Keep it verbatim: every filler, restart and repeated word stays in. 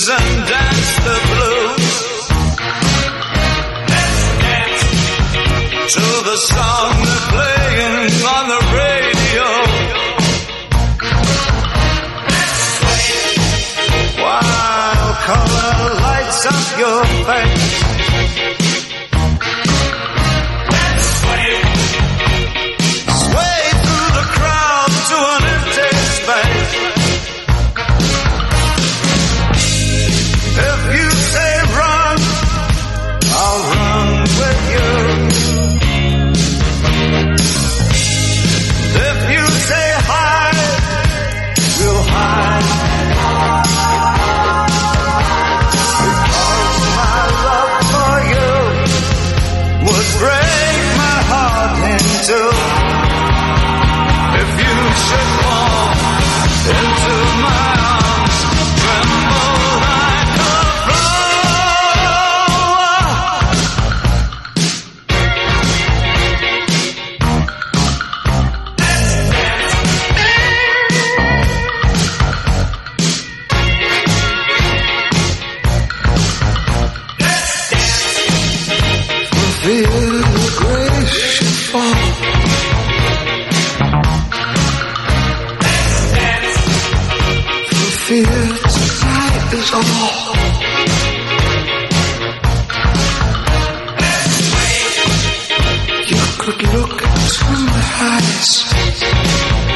blues and dance the blues. Let's dance to the song they're playing on the radio. Let's sway while color lights up your face. Let's sway, sway through the crowd to an empty space. If you say run, I'll run with you. If you say hide, we'll hide. Because my love for you would break my heart in two. If you should fall into my arms, tremble like a feel the grace should fall. Let's dance. For fear tonight is all. Let's wait. You could look into my eyes.